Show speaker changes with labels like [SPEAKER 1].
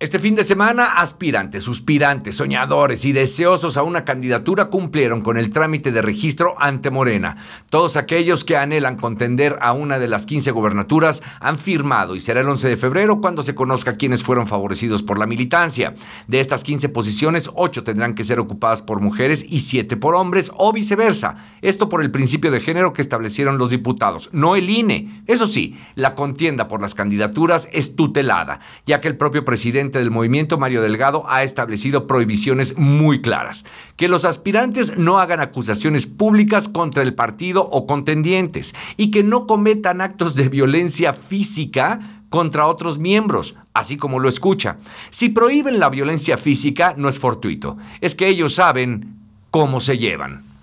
[SPEAKER 1] Este fin de semana, aspirantes, suspirantes, soñadores y deseosos a una candidatura cumplieron con el trámite de registro ante Morena. Todos aquellos que anhelan contender a una de las 15 gubernaturas han firmado y será el 11 de febrero cuando se conozca quiénes fueron favorecidos por la militancia. De estas 15 posiciones, 8 tendrán que ser ocupadas por mujeres y 7 por hombres o viceversa. Esto por el principio de género que establecieron los diputados, no el INE. Eso sí, la contienda por las candidaturas es tutelada, ya que el propio presidente del movimiento, Mario Delgado, ha establecido prohibiciones muy claras. Que los aspirantes no hagan acusaciones públicas contra el partido o contendientes y que no cometan actos de violencia física contra otros miembros, así como lo escucha. Si prohíben la violencia física, no es fortuito, es que ellos saben cómo se llevan.